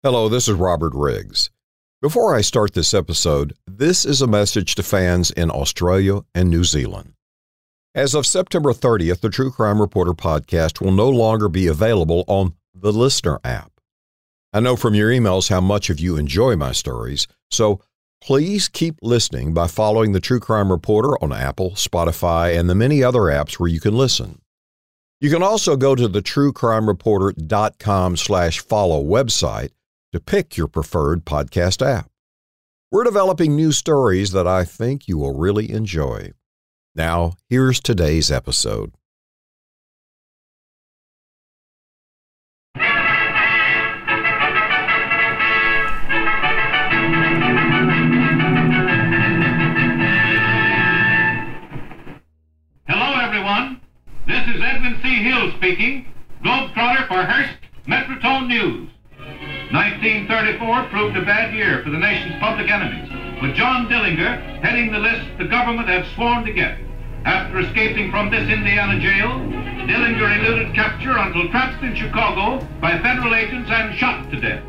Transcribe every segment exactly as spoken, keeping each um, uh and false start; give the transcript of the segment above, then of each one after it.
Hello, this is Robert Riggs. Before I start this episode, this is a message to fans in Australia and New Zealand. As of September thirtieth, the True Crime Reporter podcast will no longer be available on the Listener app. I know from your emails how much of you enjoy my stories, so please keep listening by following the True Crime Reporter on Apple, Spotify, and the many other apps where you can listen. You can also go to the true crime reporter dot com slash follow website to pick your preferred podcast app. We're developing new stories that I think you will really enjoy. Now, here's today's episode. Hello, everyone. This is Edwin C. Hill speaking, Globetrotter for Hearst Metrotone News. nineteen thirty-four proved a bad year for the nation's public enemies, with John Dillinger heading the list the government had sworn to get. After escaping from this Indiana jail, Dillinger eluded capture until trapped in Chicago by federal agents and shot to death.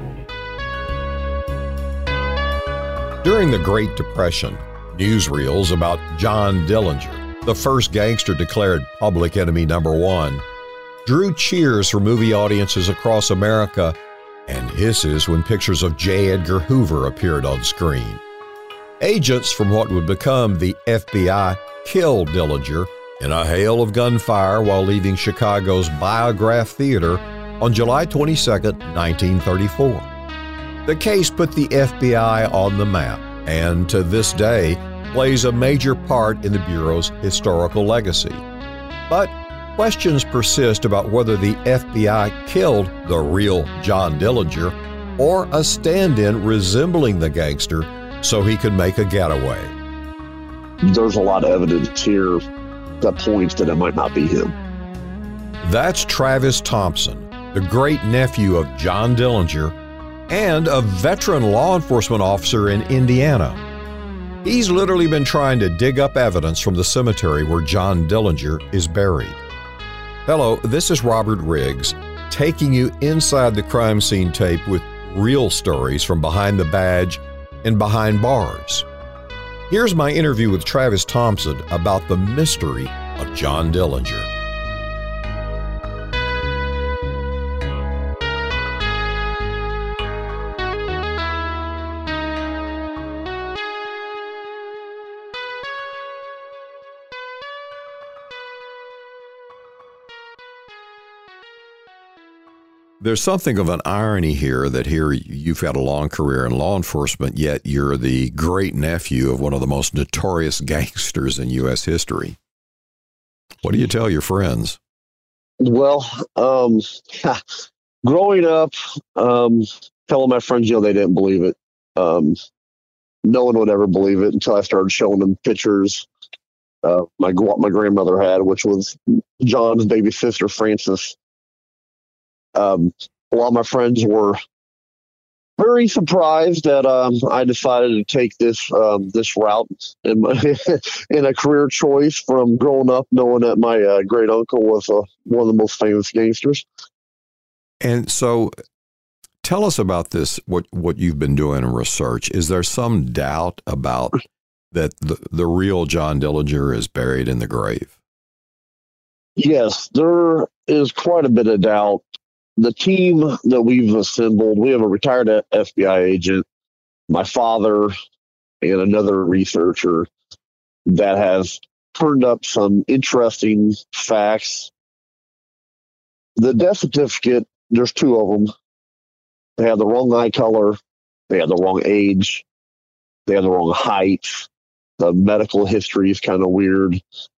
During the Great Depression, newsreels about John Dillinger, the first gangster declared public enemy number one, drew cheers from movie audiences across America and hisses when pictures of J. Edgar Hoover appeared on screen. Agents from what would become the F B I killed Dillinger in a hail of gunfire while leaving Chicago's Biograph Theater on July twenty-second, nineteen thirty-four. The case put the F B I on the map and, to this day, plays a major part in the Bureau's historical legacy. But questions persist about whether the F B I killed the real John Dillinger or a stand-in resembling the gangster so he could make a getaway. There's a lot of evidence here that points that it might not be him. That's Travis Thompson, the great-nephew of John Dillinger and a veteran law enforcement officer in Indiana. He's literally been trying to dig up evidence from the cemetery where John Dillinger is buried. Hello, this is Robert Riggs, taking you inside the crime scene tape with real stories from behind the badge and behind bars. Here's my interview with Travis Thompson about the mystery of John Dillinger. There's something of an irony here that here you've had a long career in law enforcement, yet you're the great-nephew of one of the most notorious gangsters in U S history. What do you tell your friends? Well, um, growing up, um, telling my friends, you know, they didn't believe it. Um, no one would ever believe it until I started showing them pictures uh, my my grandmother had, which was John's baby sister, Frances. Um, a lot of my friends were very surprised that um, I decided to take this um, this route in, my, in a career choice from growing up knowing that my uh, great uncle was uh, one of the most famous gangsters. And so tell us about this, what, what you've been doing in research. Is there some doubt about that the, the real John Dillinger is buried in the grave? Yes, there is quite a bit of doubt. The team that we've assembled, we have a retired F B I agent, my father, and another researcher that has turned up some interesting facts. The death certificate, there's two of them. They have the wrong eye color. They have the wrong age. They have the wrong height. The medical history is kind of weird.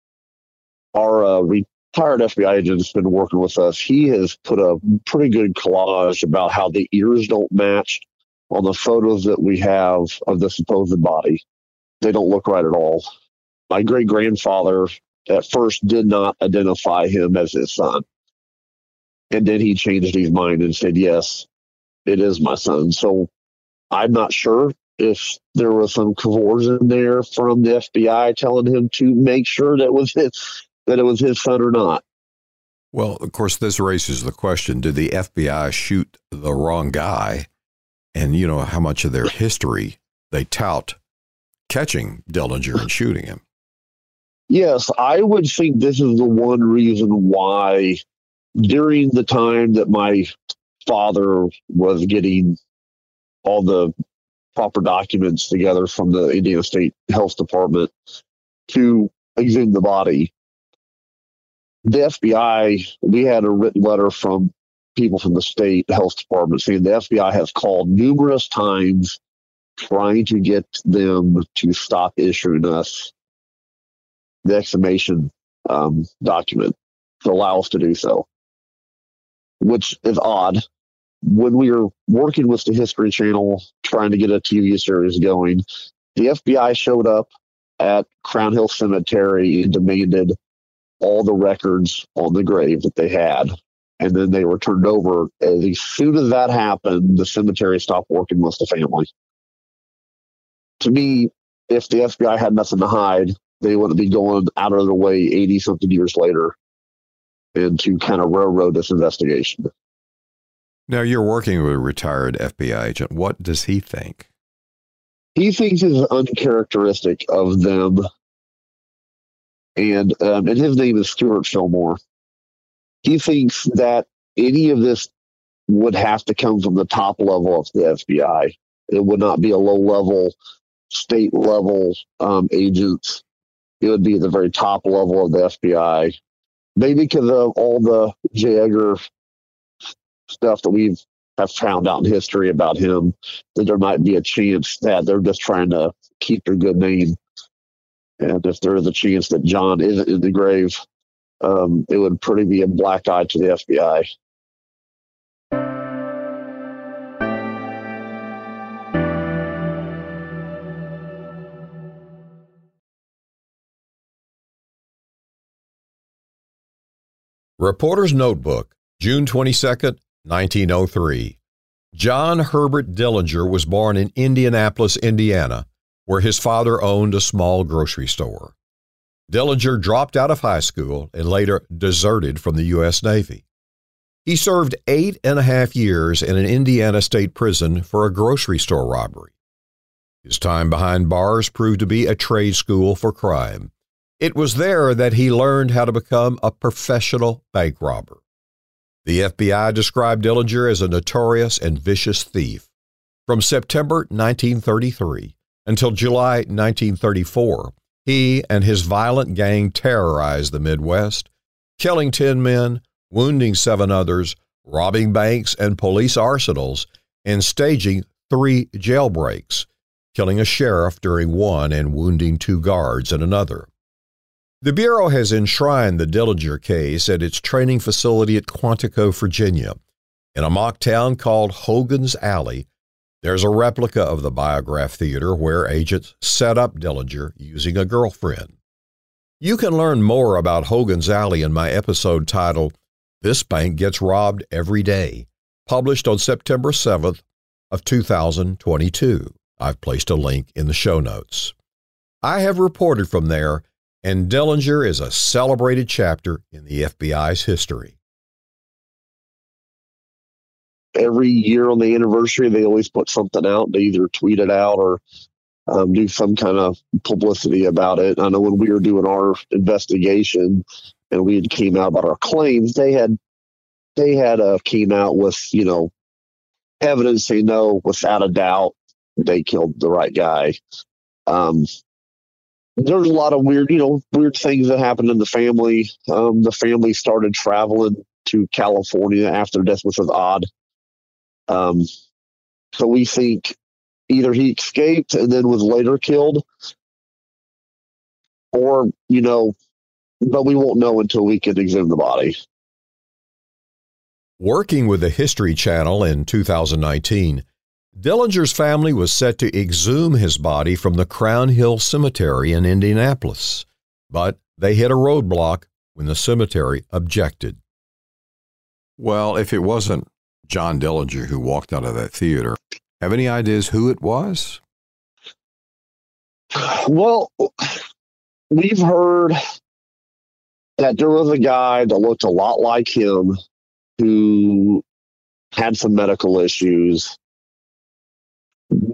Our uh, re- retired F B I agent has been working with us. He has put a pretty good collage about how the ears don't match on the photos that we have of the supposed body. They don't look right at all. My great-grandfather at first did not identify him as his son. And then he changed his mind and said, yes, it is my son. So I'm not sure if there was some coercion there from the F B I telling him to make sure that was his, that it was his son or not. Well, of course, this raises the question, did the F B I shoot the wrong guy? and you know how much of their history they tout catching Dillinger and shooting him. Yes, I would think this is the one reason why during the time that my father was getting all the proper documents together from the Indiana State Health Department to exhume the body, the F B I, we had a written letter from people from the state health department saying the F B I has called numerous times trying to get them to stop issuing us the exhumation um, document to allow us to do so, which is odd. When we were working with the History Channel trying to get a T V series going, the F B I showed up at Crown Hill Cemetery and demanded all the records on the grave that they had, and then they were turned over. As soon as that happened, the cemetery stopped working with the family. To me, if the F B I had nothing to hide, they wouldn't be going out of their way eighty-something years later and to kind of railroad this investigation. Now, you're working with a retired F B I agent. What does he think? He thinks it's uncharacteristic of them, and um, and his name is Stuart Fillmore. He thinks that any of this would have to come from the top level of the F B I. It would not be a low-level, state-level um, agents. It would be at the very top level of the F B I. Maybe because of all the J. Edgar stuff that we've have found out in history about him, that there might be a chance that they're just trying to keep their good name. And if there is a chance that John isn't in the grave, um, it would pretty be a black eye to the F B I. Reporter's Notebook, June twenty-second, nineteen oh three. John Herbert Dillinger was born in Indianapolis, Indiana, where his father owned a small grocery store. Dillinger dropped out of high school and later deserted from the U S Navy. He served eight and a half years in an Indiana state prison for a grocery store robbery. His time behind bars proved to be a trade school for crime. It was there that he learned how to become a professional bank robber. The F B I described Dillinger as a notorious and vicious thief. From September nineteen thirty-three until July nineteen thirty-four, he and his violent gang terrorized the Midwest, killing ten men, wounding seven others, robbing banks and police arsenals, and staging three jailbreaks, killing a sheriff during one and wounding two guards in another. The Bureau has enshrined the Dillinger case at its training facility at Quantico, Virginia. In a mock town called Hogan's Alley, there's a replica of the Biograph Theater where agents set up Dillinger using a girlfriend. You can learn more about Hogan's Alley in my episode titled, This Bank Gets Robbed Every Day, published on September seventh of two thousand twenty-two. I've placed a link in the show notes. I have reported from there, and Dillinger is a celebrated chapter in the F B I's history. Every year on the anniversary, they always put something out. They either tweet it out or um, do some kind of publicity about it. I know when we were doing our investigation and we had came out about our claims, they had they had uh, came out with, you know, evidence saying, no, without a doubt, they killed the right guy. Um, There's a lot of weird, you know, weird things that happened in the family. Um, the family started traveling to California after death, which was odd. Um, so we think either he escaped and then was later killed, or, you know, but we won't know until we can exhume the body. Working with the History Channel in two thousand nineteen, Dillinger's family was set to exhume his body from the Crown Hill Cemetery in Indianapolis, but they hit a roadblock when the cemetery objected. Well, if it wasn't John Dillinger who walked out of that theater, have any ideas who it was? Well, we've heard that there was a guy that looked a lot like him who had some medical issues.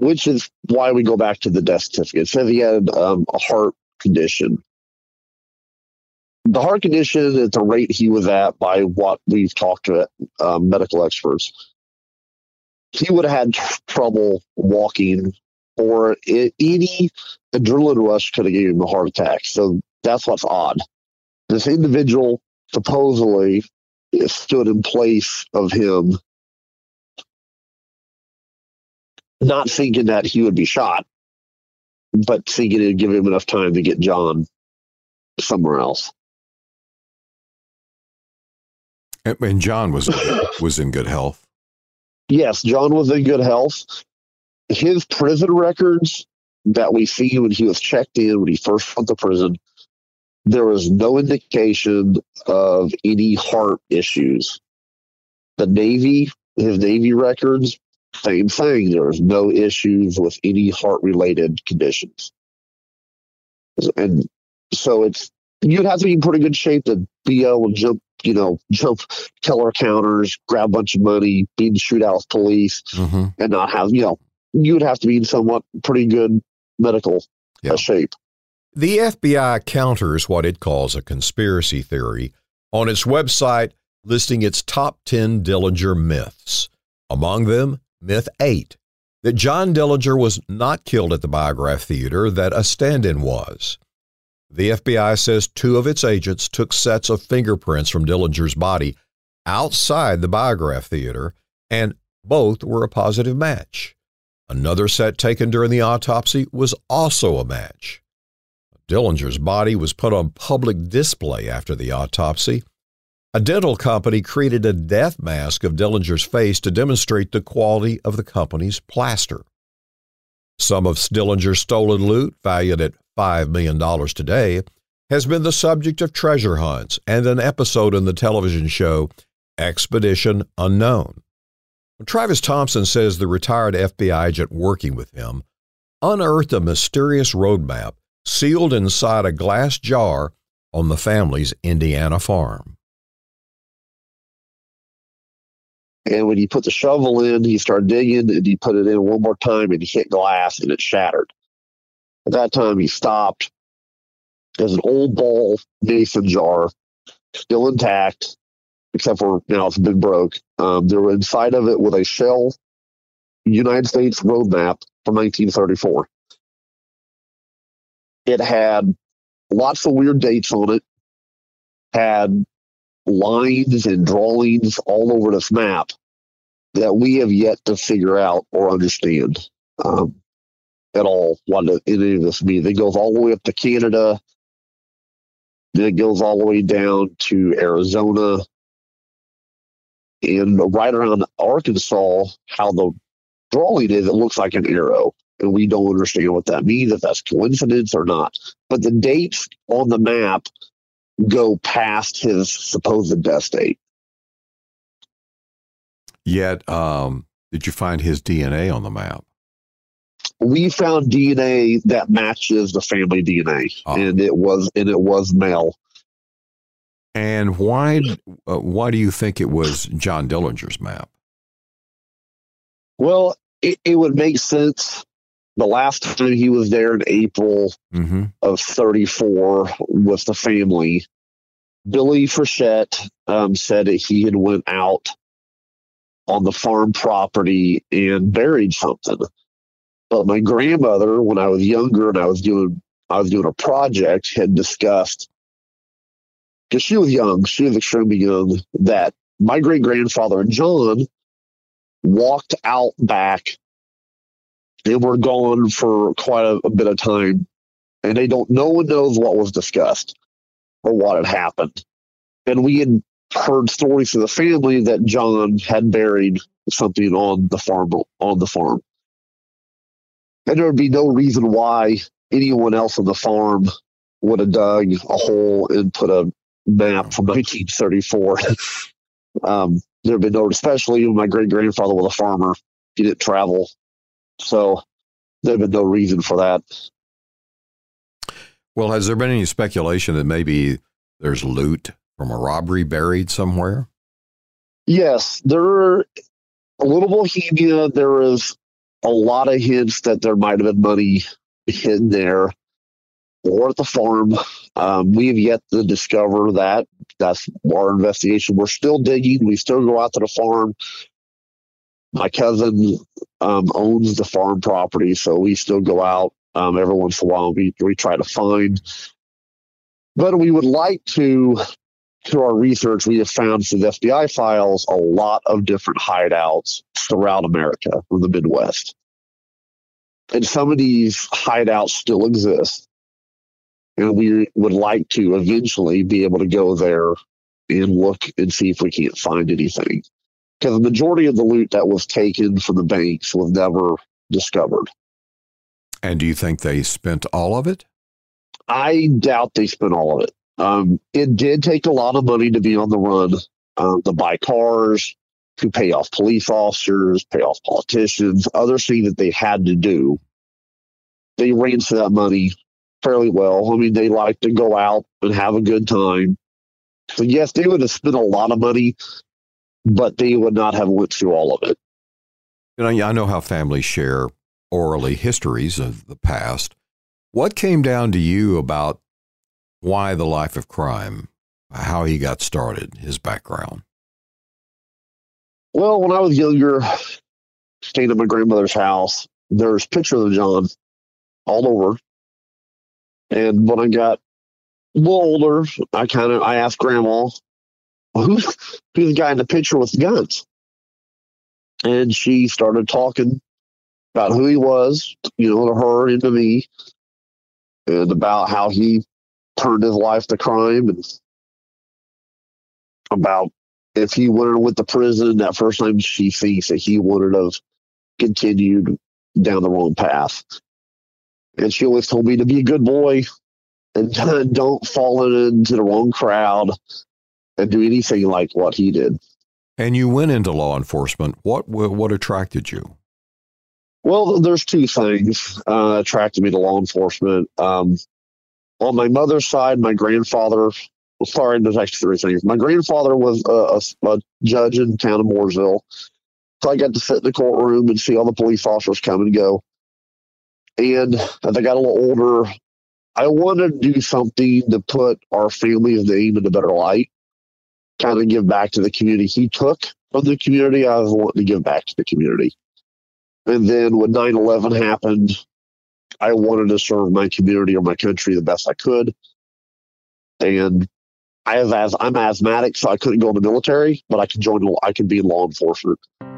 which is why we go back to the death certificate. It says he had um, a heart condition. The heart condition at the rate he was at, by what we've talked to um, medical experts, he would have had tr- trouble walking, or it, any adrenaline rush could have given him a heart attack. So that's what's odd. This individual supposedly stood in place of him, not thinking that he would be shot, but thinking it would give him enough time to get John somewhere else. And John was was in good health. Yes, John was in good health. His prison records that we see when he was checked in, when he first went to prison, there was no indication of any heart issues. The Navy, his Navy records, same thing. There was no issues with any heart-related conditions. And so it's, you'd have to be in pretty good shape to be able to jump, you know, jump teller counters, grab a bunch of money, be in shootout with police, mm-hmm. and not have, you know, you would have to be in somewhat pretty good medical yeah. uh, shape. The F B I counters what it calls a conspiracy theory on its website, listing its top ten Dillinger myths. Among them, myth eight, that John Dillinger was not killed at the Biograph Theater, that a stand-in was. The F B I says two of its agents took sets of fingerprints from Dillinger's body outside the Biograph Theater, and both were a positive match. Another set taken during the autopsy was also a match. Dillinger's body was put on public display after the autopsy. A dental company created a death mask of Dillinger's face to demonstrate the quality of the company's plaster. Some of Dillinger's stolen loot, valued at five million dollars today, has been the subject of treasure hunts and an episode in the television show Expedition Unknown. Travis Thompson says the retired F B I agent working with him unearthed a mysterious roadmap sealed inside a glass jar on the family's Indiana farm. And when he put the shovel in, he started digging, and he put it in one more time, and he hit glass, and it shattered. At that time, he stopped. There's an old ball mason jar, still intact, except for now it's been broke. Um, they were inside of it with a shell United States road map from nineteen thirty-four. It had lots of weird dates on it, had lines and drawings all over this map that we have yet to figure out or understand um, at all what any of this means. It goes all the way up to Canada, then it goes all the way down to Arizona, and right around Arkansas, how the drawing is, it looks like an arrow. And we don't understand what that means, if that's coincidence or not. But the dates on the map go past his supposed death date. Yet, um, did you find his D N A on the map? We found D N A that matches the family D N A, oh. and it was and it was male. And why uh, why do you think it was John Dillinger's map? Well, it, it would make sense. The last time he was there in April mm-hmm. of thirty-four with the family, Billy Frechette um, said that he had went out on the farm property and buried something. But my grandmother, when I was younger and I was doing I was doing a project, had discussed, because she was young, she was extremely young, that my great grandfather and John walked out back. They were gone for quite a, a bit of time, and they don't. No one knows what was discussed or what had happened. And we had heard stories from the family that John had buried something on the farm. On the farm, and there would be no reason why anyone else on the farm would have dug a hole and put a map from nineteen thirty-four. um, there had been no, especially when my great grandfather was a farmer. He didn't travel. So there'd been no reason for that. Well, has there been any speculation that maybe there's loot from a robbery buried somewhere? Yes, there are a little Bohemia. There is a lot of hints that there might have been money hidden there or at the farm. Um, we have yet to discover that. That's our investigation. We're still digging. We still go out to the farm. My cousin um, owns the farm property, so we still go out um, every once in a while. We, we try to find. But we would like to, through our research, we have found through the F B I files a lot of different hideouts throughout America, from the Midwest. And some of these hideouts still exist. And we would like to eventually be able to go there and look and see if we can't find anything. Because the majority of the loot that was taken from the banks was never discovered. And do you think they spent all of it? I doubt they spent all of it. Um, it did take a lot of money to be on the run, um, to buy cars, to pay off police officers, pay off politicians, other things that they had to do. They ran for that money fairly well. I mean, they like to go out and have a good time. So yes, they would have spent a lot of money, but they would not have went through all of it. You know, I know how families share orally histories of the past. What came down to you about why the life of crime, how he got started, his background? Well, when I was younger, staying at my grandmother's house, there's pictures of John all over. And when I got a little older, I kind of I asked Grandma, who's, who's the guy in the picture with the guns? And she started talking about who he was, you know, to her and to me, and about how he turned his life to crime, and about if he wanted to went to prison, that first time she thinks that he would have continued down the wrong path. And she always told me to be a good boy and don't fall into the wrong crowd and do anything like what he did. And you went into law enforcement. What what attracted you? Well, there's two things uh, attracted me to law enforcement. Um, on my mother's side, my grandfather, well, sorry, there's actually three things. My grandfather was a, a, a judge in the town of Mooresville. So I got to sit in the courtroom and see all the police officers come and go. And as I got a little older, I wanted to do something to put our family's name in a better light, kind of give back to the community. He took from the community. I was wanting to give back to the community. And then when nine eleven happened, I wanted to serve my community or my country the best I could. And I have as I'm asthmatic, so I couldn't go in the military, but I could join. I could be in law enforcement.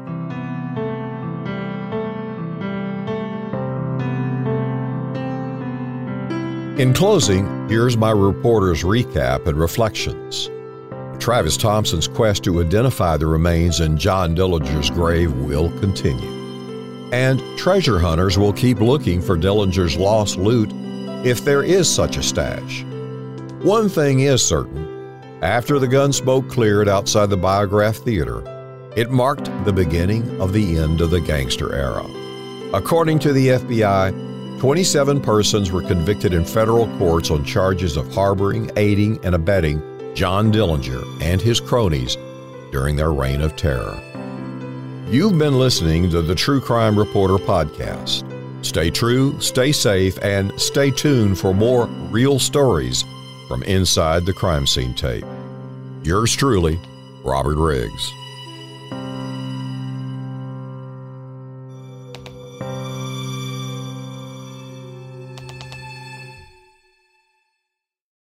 In closing, here's my reporter's recap and reflections. Travis Thompson's quest to identify the remains in John Dillinger's grave will continue. And treasure hunters will keep looking for Dillinger's lost loot if there is such a stash. One thing is certain. After the gun smoke cleared outside the Biograph Theater, it marked the beginning of the end of the gangster era. According to the F B I, twenty-seven persons were convicted in federal courts on charges of harboring, aiding, and abetting John Dillinger and his cronies during their reign of terror. You've been listening to the True Crime Reporter podcast. Stay true, stay safe, and stay tuned for more real stories from inside the crime scene tape. Yours truly, Robert Riggs.